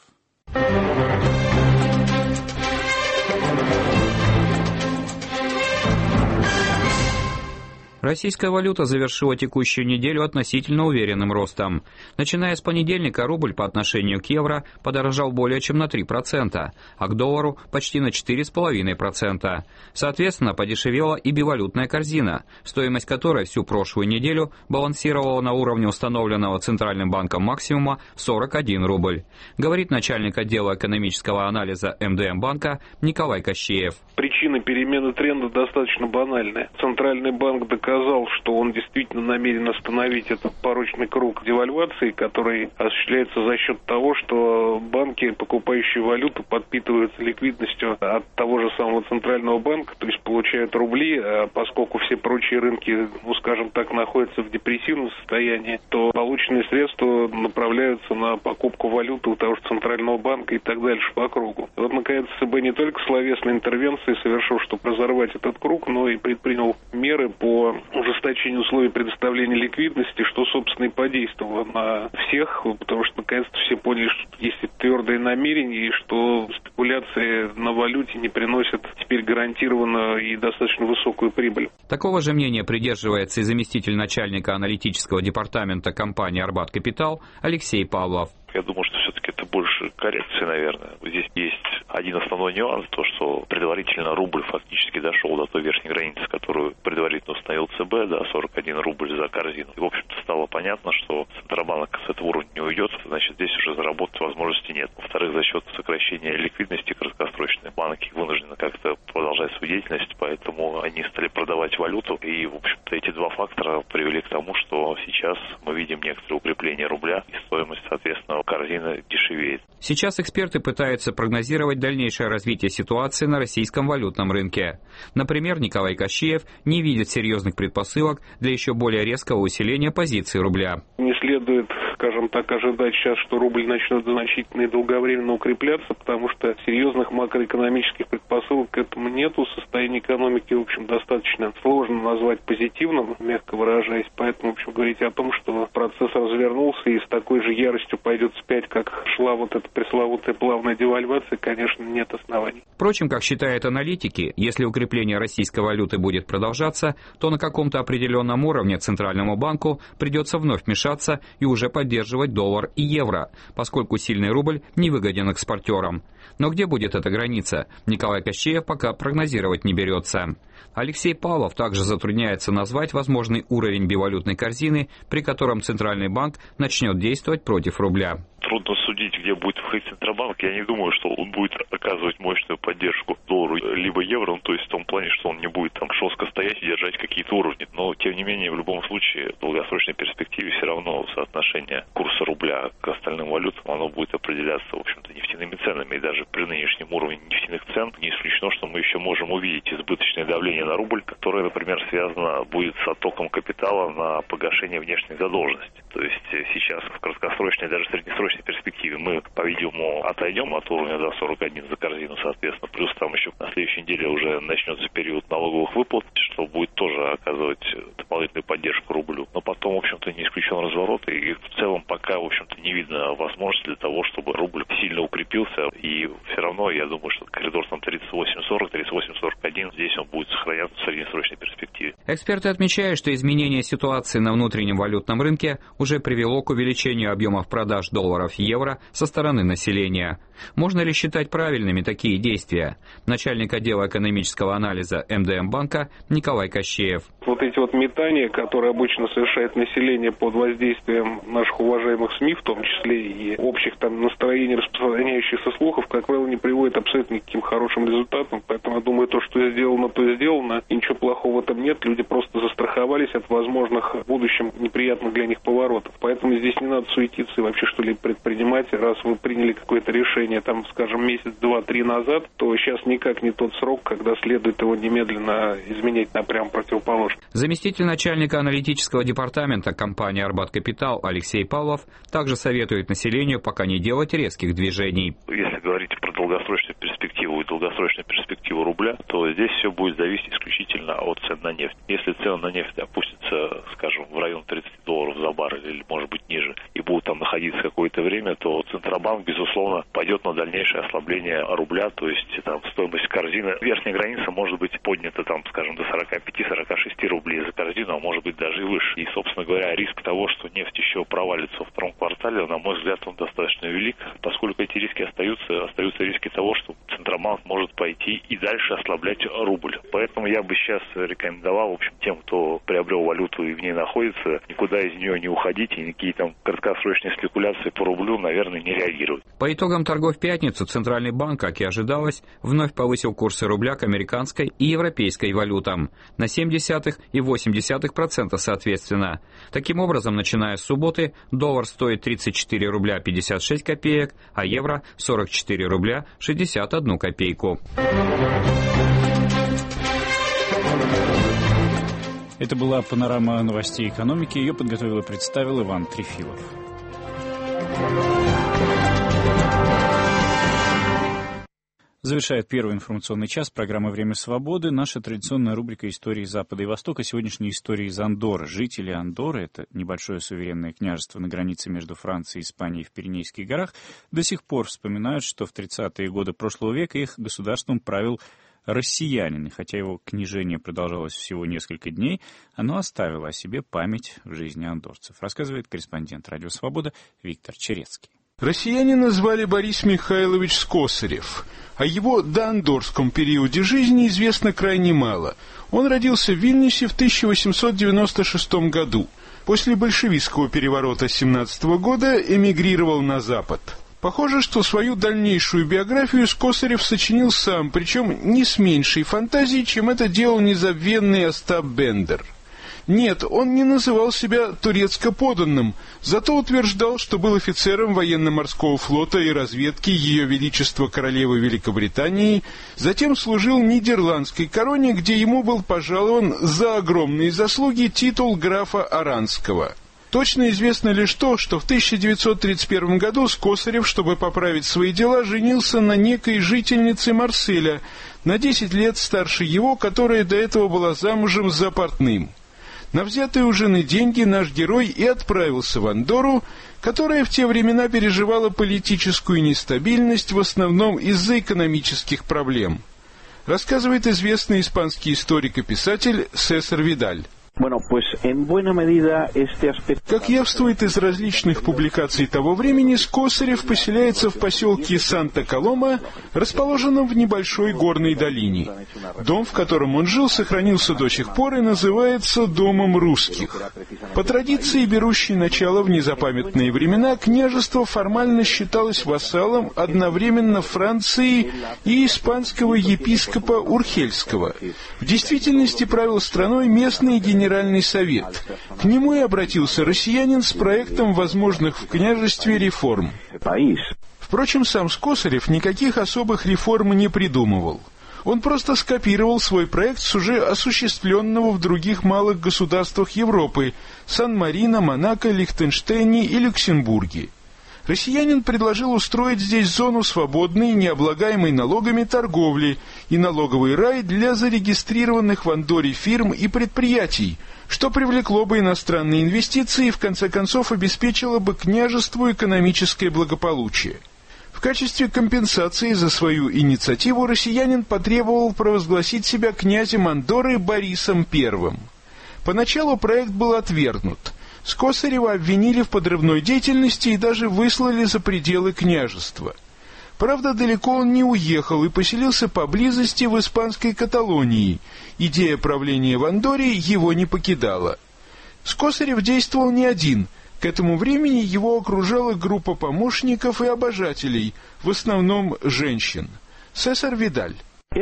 Российская валюта завершила текущую неделю относительно уверенным ростом. Начиная с понедельника рубль по отношению к евро подорожал более чем на три процента, а к доллару почти на четыре целых пять десятых процента. Соответственно, подешевела и бивалютная корзина, стоимость которой всю прошлую неделю балансировала на уровне установленного Центральным банком максимума в сорок один рубль. Говорит начальник отдела экономического анализа эм дэ эм банка Николай Кощеев. Причина перемены тренда достаточно банальная. Центральный банк доказал, что он действительно намерен остановить этот порочный круг девальвации, который осуществляется за счет того, что банки, покупающие валюту, подпитываются ликвидностью от того же самого Центрального банка, то есть получают рубли, а поскольку все прочие рынки, ну скажем так, находятся в депрессивном состоянии, то полученные средства направляются на покупку валюты у того же Центрального банка и так дальше по кругу. Вот, наконец, ЦБ не только словесной интервенции совершил, чтобы разорвать этот круг, но и предпринял меры по ужесточению условий предоставления ликвидности, что, собственно, и подействовало на всех, потому что, наконец-то, все поняли, что есть твердые намерения, и что спекуляции на валюте не приносят теперь гарантированно и достаточно высокую прибыль. Такого же мнения придерживается и заместитель начальника аналитического департамента компании «Арбат Капитал» Алексей Павлов. Я думаю, что все-таки это больше коррекции, наверное. Здесь есть один основной нюанс, то, что предварительно рубль фактически дошел до той верхней границы, которую предварительно установил ЦБ, да, сорок один рубль за корзину. И, в общем-то, стало понятно, что Центробанк с этого уровня не уйдет, значит, здесь уже заработать возможности нет. Во-вторых, за счет сокращения ликвидности краткосрочной банки вынуждены как-то продолжать свою деятельность, поэтому они стали продавать валюту. И, в общем-то, эти два фактора привели к тому, что сейчас мы видим некоторое укрепление рубля, и стоимость, соответственно, корзина дешевеет. Сейчас эксперты пытаются прогнозировать дальнейшее развитие ситуации на российском валютном рынке. Например, Николай Кощеев не видит серьезных предпосылок для еще более резкого усиления позиции рубля. Не следует, скажем так, ожидать сейчас, что рубль начнет значительно и долговременно укрепляться, потому что серьезных макроэкономических предпосылок к этому нету. Состояние экономики, в общем, достаточно сложно назвать позитивным, мягко выражаясь. Поэтому, в общем, говорить о том, что процесс развернулся и с такой же яростью пойдет вспять, как шла вот эта пресловутая плавная девальвация, конечно, нет оснований. Впрочем, как считают аналитики, если укрепление российской валюты будет продолжаться, то на каком-то определенном уровне Центральному банку придется вновь вмешаться и уже поддерживать доллар и евро, поскольку сильный рубль невыгоден экспортерам. Но где будет эта граница, Николай Кощеев пока прогнозировать не берется. Алексей Павлов также затрудняется назвать возможный уровень бивалютной корзины, при котором Центральный банк начнет действовать против рубля. Трудно судить, где будет выходить Центробанк. Я не думаю, что он будет оказывать мощную поддержку доллару либо евро, ну, то есть в том плане, что он не будет там жестко стоять и держать какие-то уровни. Но, тем не менее, в любом случае, в долгосрочной перспективе все равно соотношение курса рубля к остальным валютам, оно будет определяться, в общем-то, нефтяными ценами. И даже при нынешнем уровне нефтяных цен не исключено, что мы еще можем увидеть избыточное давление на рубль, которое, например, связано будет с оттоком капитала на погашение внешней задолженности. То есть сейчас в краткосрочной, даже среднесрочной перспективе мы, по-видимому, отойдем от уровня до сорок один за корзину, соответственно, плюс там еще на следующей неделе уже начнется период налоговых выплат, что будет тоже оказывать дополнительную поддержку рублю. Но потом, в общем-то, не исключен разворот, и в целом пока, в общем-то, не видно возможности для того, чтобы рубль сильно укрепился, и все равно, я думаю, что коридор там тридцать восемь восемь сорок, тридцать восемь сорок один. Здесь он будет сохраняться в среднесрочной перспективе. Эксперты отмечают, что изменение ситуации на внутреннем валютном рынке уже привело к увеличению объемов продаж долларов и евро со стороны населения. Можно ли считать правильными такие действия? Начальник отдела экономического анализа эм дэ эм банка Николай Кощеев. Вот эти вот метания, которые обычно совершает население под воздействием наших уважаемых СМИ, в том числе и общих там настроений, распространяющихся слухов, как правило, не приводит абсолютно никаким хорошим результатам. Поэтому я думаю, то, что сделано, то сделано. И ничего плохого в этом нет. Люди просто застраховались от возможных в будущем неприятных для них поворотов. Поэтому здесь не надо суетиться и вообще что-либо предпринимать. Раз вы приняли какое-то решение, там, скажем, месяц, два, три назад, то сейчас никак не тот срок, когда следует его немедленно изменять на прям противоположный. Заместитель начальника аналитического департамента компании «Арбат Капитал» Алексей Павлов также советует населению пока не делать резких движений. Если говорить про долгосрочную перспективу и долгосрочную перспективу рубля, то здесь все будет зависеть исключительно от цен на нефть. Если цены на нефть опустятся, скажем, в район тридцать долларов за баррель или, может быть, ниже, и будут там находиться какое-то время, то Центробанк, безусловно, пойдет на дальнейшее ослабление рубля, то есть там стоимость корзины, верхняя граница может быть поднята, там, скажем, до сорок пять — сорок шесть рублей за корзину, а может быть даже и выше. И, собственно говоря, риск того, что нефть еще провалится во втором квартале, на мой взгляд, он достаточно велик, поскольку эти риски остаются, остаются риски того, что Центробанк может пойти и дальше ослаблять рубль. Поэтому я бы сейчас рекомендовал, в общем, тем, кто приобрел валюту и в ней находится, никуда из нее не уходить и никакие там краткосрочные спекуляции по рублю, наверное, не реагировать. По итогам торгов в пятницу Центральный банк, как и ожидалось, вновь повысил курсы рубля к американской и европейской валютам на семь десятых и восемь десятых процента соответственно. Таким образом, начиная с субботы, доллар стоит тридцать четыре рубля пятьдесят шесть копеек, а евро сорок четыре рубля шестьдесят одну копейку. Это была панорама новостей экономики. Ее подготовил и представил Иван Трефилов. Завершает первый информационный час программы «Время свободы» наша традиционная рубрика «Истории Запада и Востока». Сегодняшняя история из Андорры. Жители Андорры, это небольшое суверенное княжество на границе между Францией и Испанией в Пиренейских горах, до сих пор вспоминают, что в тридцатые годы прошлого века их государством правил россиянин. И хотя его княжение продолжалось всего несколько дней, оно оставило о себе память в жизни андорцев, рассказывает корреспондент «Радио Свобода» Виктор Черецкий. Россиянина звали Борис Михайлович Скосарев. О его доандорском периоде жизни известно крайне мало. Он родился в Вильнюсе в тысяча восемьсот девяносто шестом году. После большевистского переворота семнадцатого года эмигрировал на Запад. Похоже, что свою дальнейшую биографию Скосарев сочинил сам, причем не с меньшей фантазией, чем это делал незабвенный Остап Бендер. Нет, он не называл себя турецко-подданным, зато утверждал, что был офицером военно-морского флота и разведки Ее Величества Королевы Великобритании, затем служил Нидерландской короне, где ему был пожалован за огромные заслуги титул графа Аранского. Точно известно лишь то, что в тысяча девятьсот тридцать первом году Скосарев, чтобы поправить свои дела, женился на некой жительнице Марселя, на десять лет старше его, которая до этого была замужем за портным. На взятые у жены деньги наш герой и отправился в Андорру, которая в те времена переживала политическую нестабильность, в основном из-за экономических проблем. Рассказывает известный испанский историк и писатель Сесар Видаль. Как явствует из различных публикаций того времени, Скосарев поселяется в поселке Санта-Колома, расположенном в небольшой горной долине. Дом, в котором он жил, сохранился до сих пор и называется «Домом русских». По традиции, берущей начало в незапамятные времена, княжество формально считалось вассалом одновременно Франции и испанского епископа Урхельского. В действительности правил страной местный генерал Генеральный совет. К нему и обратился россиянин с проектом возможных в княжестве реформ. Впрочем, сам Скосарев никаких особых реформ не придумывал. Он просто скопировал свой проект с уже осуществленного в других малых государствах Европы – Сан-Марино, Монако, Лихтенштейне и Люксембурге. Россиянин предложил устроить здесь зону свободной, необлагаемой налогами торговли и налоговый рай для зарегистрированных в Андорре фирм и предприятий, что привлекло бы иностранные инвестиции и в конце концов обеспечило бы княжеству экономическое благополучие. В качестве компенсации за свою инициативу россиянин потребовал провозгласить себя князем Андорры Борисом Первым. Поначалу проект был отвергнут. Скосарева обвинили в подрывной деятельности и даже выслали за пределы княжества. Правда, далеко он не уехал и поселился поблизости в испанской Каталонии. Идея правления в Андорре его не покидала. Скосарев действовал не один. К этому времени его окружала группа помощников и обожателей, в основном женщин. Сесар Видаль.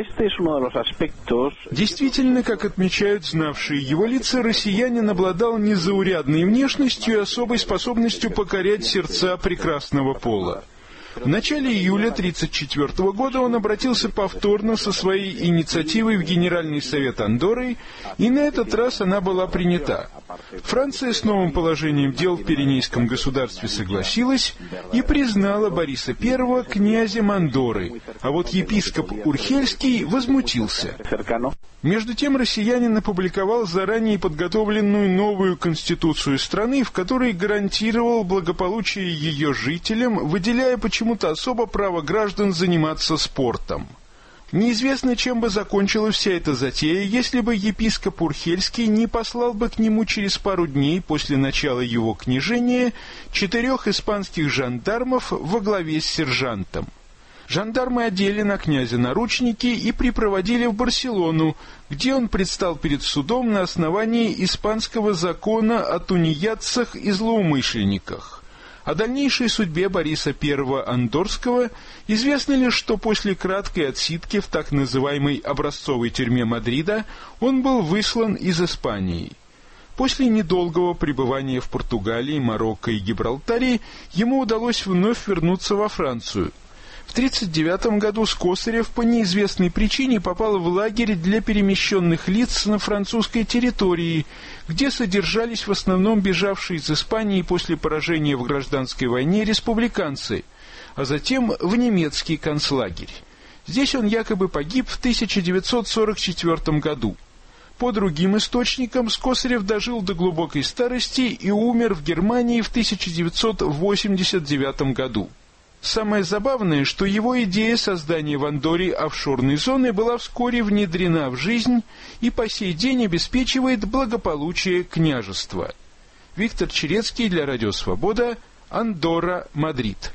Действительно, как отмечают знавшие его лица, россиянин обладал незаурядной внешностью и особой способностью покорять сердца прекрасного пола. В начале июля тысяча девятьсот тридцать четвёртого года он обратился повторно со своей инициативой в Генеральный совет Андорры, и на этот раз она была принята. Франция с новым положением дел в Пиренейском государстве согласилась и признала Бориса Первого князем Андорры, а вот епископ Урхельский возмутился. Между тем россиянин опубликовал заранее подготовленную новую конституцию страны, в которой гарантировал благополучие ее жителям, выделяя почему-то особо право граждан заниматься спортом. Неизвестно, чем бы закончилась вся эта затея, если бы епископ Урхельский не послал бы к нему через пару дней после начала его княжения четырех испанских жандармов во главе с сержантом. Жандармы одели на князя наручники и припроводили в Барселону, где он предстал перед судом на основании испанского закона о тунеядцах и злоумышленниках. О дальнейшей судьбе Бориса Первого Андорского известно лишь, что после краткой отсидки в так называемой образцовой тюрьме Мадрида он был выслан из Испании. После недолгого пребывания в Португалии, Марокко и Гибралтаре ему удалось вновь вернуться во Францию. В тысяча девятьсот тридцать девятом году Скосарев по неизвестной причине попал в лагерь для перемещенных лиц на французской территории, где содержались в основном бежавшие из Испании после поражения в гражданской войне республиканцы, а затем в немецкий концлагерь. Здесь он якобы погиб в тысяча девятьсот сорок четвёртом году. По другим источникам, Скосарев дожил до глубокой старости и умер в Германии в тысяча девятьсот восемьдесят девятом году. Самое забавное, что его идея создания в Андорре офшорной зоны была вскоре внедрена в жизнь и по сей день обеспечивает благополучие княжества. Виктор Черецкий для Радио Свобода, Андорра, Мадрид.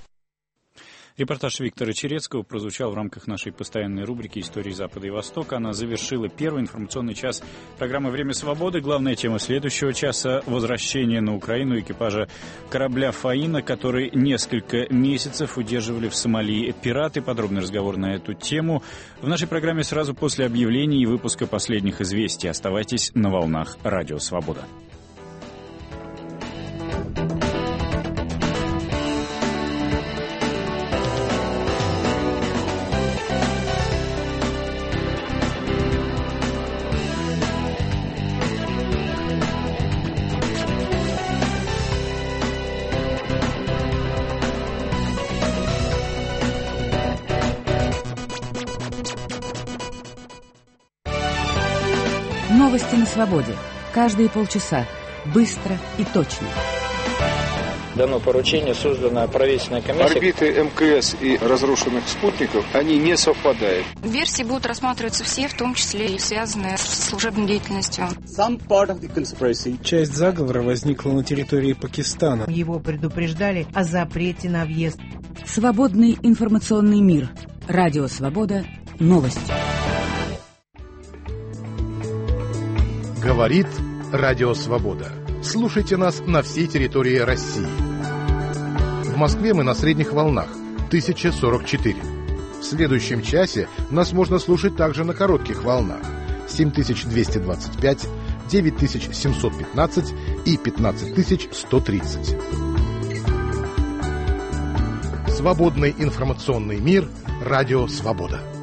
Репортаж Виктора Черецкого прозвучал в рамках нашей постоянной рубрики «Истории Запада и Востока». Она завершила первый информационный час программы «Время свободы». Главная тема следующего часа – возвращение на Украину экипажа корабля «Фаина», который несколько месяцев удерживали в Сомали пираты. Подробный разговор на эту тему в нашей программе сразу после объявлений и выпуска последних известий. Оставайтесь на волнах «Радио Свобода». Новости на свободе. Каждые полчаса. Быстро и точно. Дано поручение, создана правительственная комиссия. Орбиты эм ка эс и разрушенных спутников, они не совпадают. Версии будут рассматриваться все, в том числе и связанные с служебной деятельностью. Часть заговора возникла на территории Пакистана. Его предупреждали о запрете на въезд. Свободный информационный мир. Радио Свобода. Новости. Говорит Радио Свобода. Слушайте нас на всей территории России. В Москве мы на средних волнах тысяча сорок четыре. В следующем часе нас можно слушать также на коротких волнах семь тысяч двести двадцать пять, девять тысяч семьсот пятнадцать и пятнадцать тысяч сто тридцать. Свободный информационный мир. Радио Свобода.